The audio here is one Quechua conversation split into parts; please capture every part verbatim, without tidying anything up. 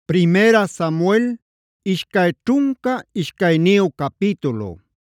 Primera Samuel ishkay ćhunka ishkayniyu capítulo.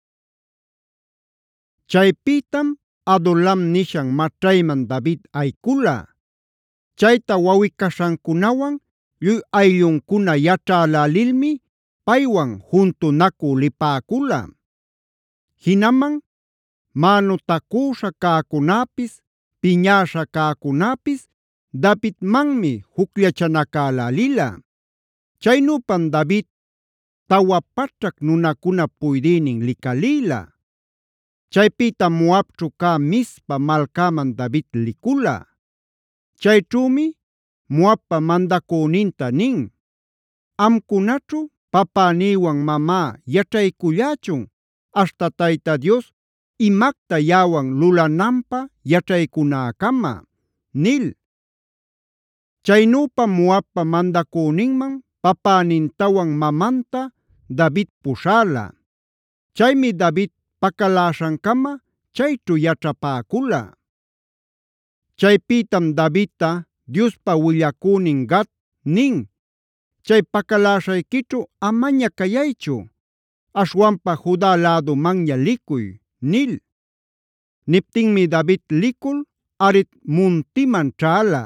Chaypitam Adulam nishan maćhayman David aykula. Chayta wawꞌi-kaśhankunawan lluy aylluncuna yaćhälälilmi paywan juntunacü lipäkula. Jinaman manutacüśha cäcunäpis, piñäśha cäcunäpis Davidmanmi jucllachanacälälila. Chaynüpam David tawa paćhac nunacunap puydïnin licalïla. Chaypitam Moabćhu cä Mizpa malcäman David licula. Chayćhümi Moabpa mandacüninta nin: “¿Amcunaćhu papänïwan mamá yaćhaycullächun aśhta Tayta Dios imacta yaꞌawan lulananpä yaćhaycunäcama?” nil. Chaynüpam Moabpa mandacüninman papänintawan mamanta David puśhäla. Chaymi David pacaläśhancama chayćhu yaćhapäcula. Chaypitam Davidta Diospa willacünin Gad nin: “Chay pacaläśhayquićhu amaña cayaychu. Aśhwanpa Juda lädumanña licuy” nil. Niptinmi David licul Arit muntiman ćhäla.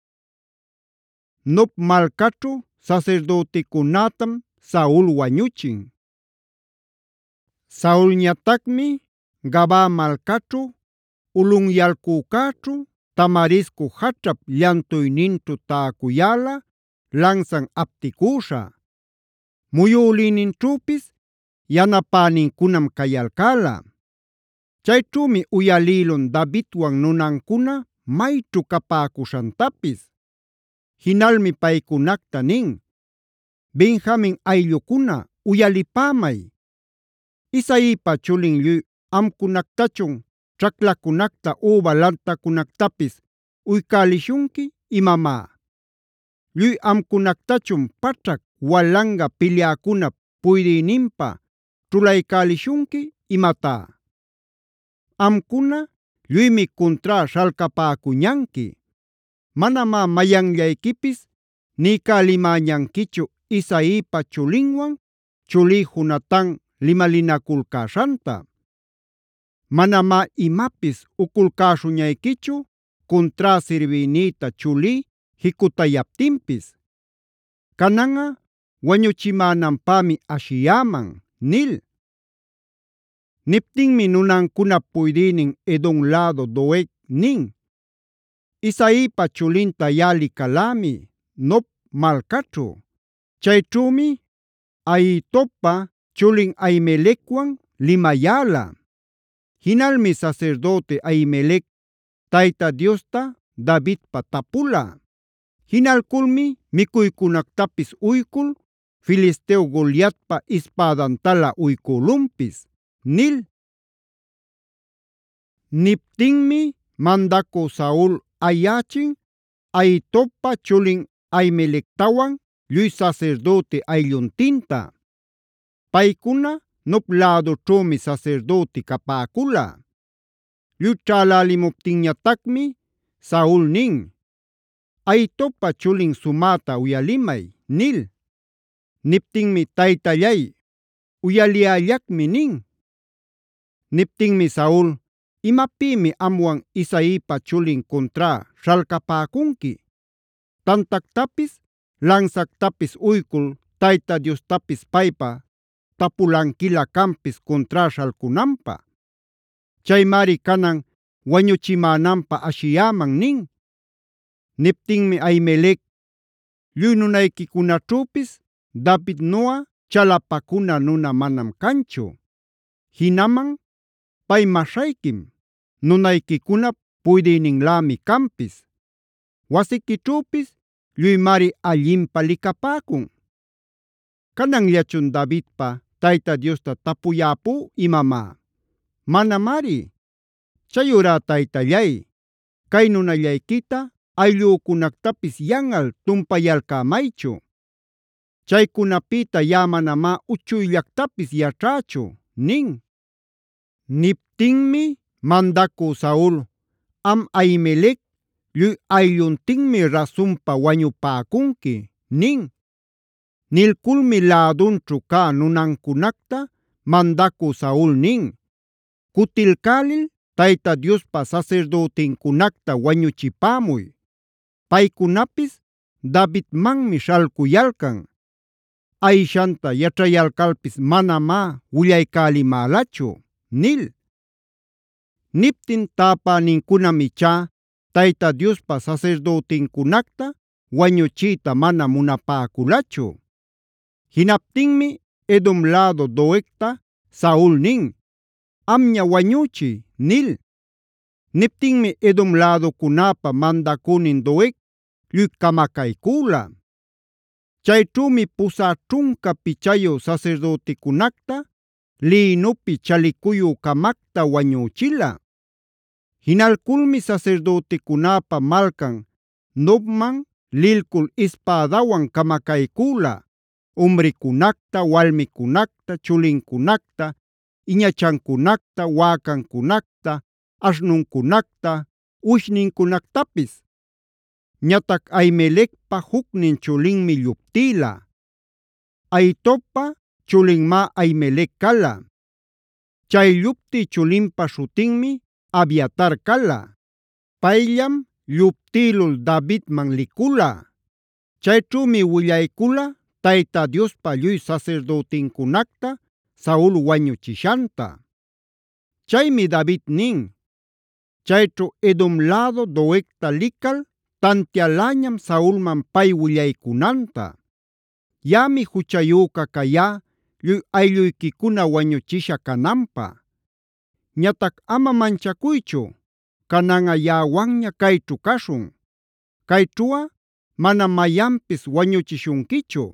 Nob malcaćhu sasirdüticunätam Saul wañuchin. Saulñatacmi Gabaa malcaćhu, ulꞌunyalcücäćhu, tamarisco jaćhap llantuyninćhu täcuyäla lansan apticüśha. Muyülïninćhüpis yanapänincunam cayalcäla. Chayćhümi uyalïlun Davidwan nunancuna mayćhu capäcuśhantapis. Jinalmi paycunacta nin: “Benjamin ayllucuna, uyalipämay. ¿Isaipa chulin lluy amcunactachun ćhaclacunacta üba lantacunactapis uycälishunqui imamá? ¿Lluy amcunactachun paćhac walanga pilyäcunap puydïninpä ćhulaycälishunqui imatá? Amcuna lluymi cuntrá śhalcapäcuñanqui. Manamá mayanllayquipis niycälimäñanquichu Isaipa chulinwan chulí Jonatan limalinaculcäśhanta. Manamá imapis uculcäśhuñayquichu cuntrá sirbïnïta chulí jicutayaptinpis. Cananꞌa wañuchimänanpämi ashiyäman” nil. Niptinmi nunancunap puydïnin Edom lädu Doeg nin: “Isaipa chulinta yaꞌa licalämi Nob malcaćhu. Chayćhümi Ahitobpa chulin Ahimelecwan limayäla. Jinalmi sasirdüti Ahimelec Tayta Diosta Davidpa tapula. Jinalculmi mikuycunactapis uykul Filisteo Goliatpa ispädantala uykülunpis” nil. Niptinmi mandacü Saul ayächin Ahitobpa chulin Ahimelectawan lluy sasirdüti aylluntinta. Paycuna Nob lädućhümi sasirdüti capäcula. Lluy ćhälälimuptinñatacmi Saul nin: “Ahitobpa chulin sumäta uyalimay” nil. Niptinmi “Taytallay, uyaliyällacmi” nin. Niptinmi Saul: “¿Imapïmi amwan Isaipa chulin cuntrá śhalcapäcunqui? Tantactapis lansactapis uykul Tayta Diostapis paypa tapulanquila canpis cuntrá śhalcunanpä. Chaymari canan wañuchimänanpä ashiyäman” nin. Niptinmi Ahimelec: “Lluy nunayquicunaćhüpis Davidnuꞌa chalapacuna nuna manam canchu. Jinaman pay maśhayquim, nunayquicunap puydïninlämi canpis. Wasiquićhüpis lluymari allinpä licapäcun. ¿Cananllachun Davidpa Tayta Diosta tapuyäpú imamá? Manamari. Chayurá Taytallay, kay nunallayquita ayllücunactapis yanꞌal tumpayalcämaychu. Chaycunapïta yaꞌa manamá uchuyllactapis yaćhächu” nin. Niptinmi mandacü Saul: “Am Ahimelec, lluy aylluntinmi rasunpa wañupäcunqui” nin. Nilkulmi lädunćhu cä nunancunacta mandacü Saul nin: “Kutilcälil Tayta Diospa sasirdütincunacta wañuchipämuy. Paycunapis Davidmanmi śhalcuyalcan. Ayshanta yaćhayalcalpis manamá willaycälimälachu” nil. Niptin täpänincunam ichá Tayta Diospa sasirdütincunacta wañuchiyta mana munapäculachu. Jinaptinmi Edom lädu Doegta Saul nin: “Amña wañüchiy” nil. Niptinmi Edom läducunäpa mandacünin Doeg lluy camacaycüla. Chayćhümi pusä ćhunca pichayu sasirdüticunacta lïnupi chalicuyü-camacta wañüchila. Jinalculmi sasirdüticunäpa malcan Nobman lilcul ispädawan camacaycüla umricunacta, walmicunacta, chulincunacta, iñachancunacta, wäcancunacta, aśhnuncunacta, uwishnincunactapis. Ñatac Ahimelecpa jucnin chulinmi lluptïla. Ahitobpa chulinmá Ahimelec cala. Chay lluptï chulinpa śhutinmi Abiatar cala. Payllam lluptïlul Davidman licula. Chayćhümi willaycula Tayta Diospa lluy sasirdütincunacta Saul wañuchishanta. Chaymi David nin: “Chayćhu Edom lädu Doegta lical tantialañam Saulman pay willaycunanta. Yaꞌami juchayüca cayá lluy aylluyquicuna wañuchisha cananpä. Ñatac ama manchacuychu, cananꞌa yaꞌawanña kayćhu cashun. Kayćhuꞌa manam mayanpis wañuchishunquichu.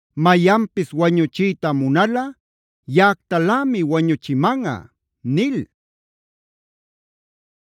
Mayanpis wañuchiyta munalꞌa yaꞌactalämi wañuchimanꞌa” nil.